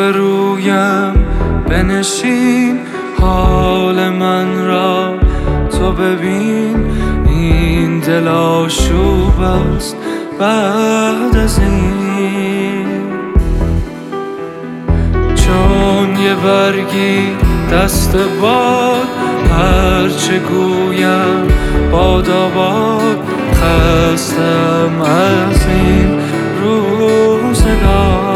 روبرویم بنشین، حال من را تو ببین. این دل آشوب است بعد از این، چون یه برگی دست باد. هرچه گویم باداباد، خستم از این روزگار.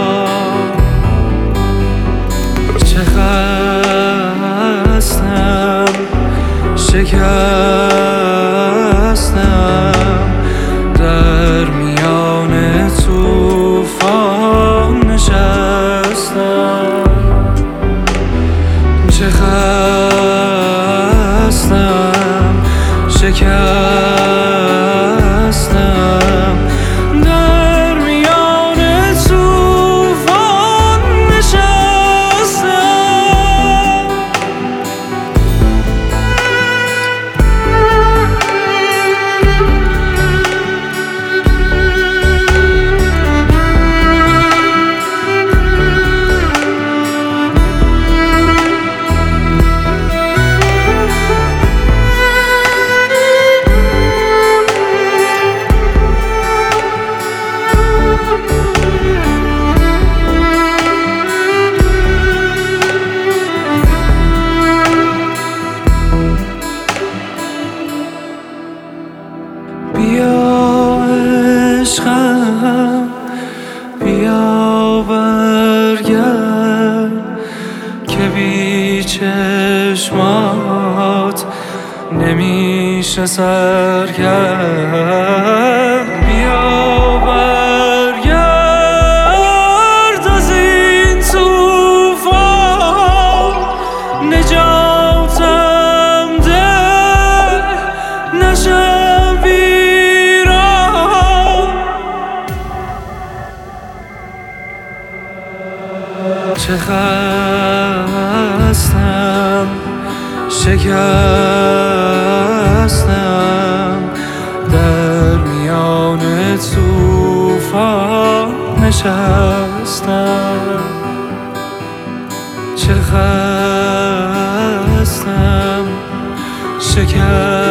چه خستم، شکستم، در میان طوفان نشستم. چه خستم، شکستم، در میان طوفان نشستم. بیا عشقم، بیا برگرد، که بی چشمات نمیشه سر کرد. بیا برگرد از این طوفان، نجاتم ده، نشم ویران. چه خستم، شکستم، در میان طوفان نشستم. چه خستم، شکستم.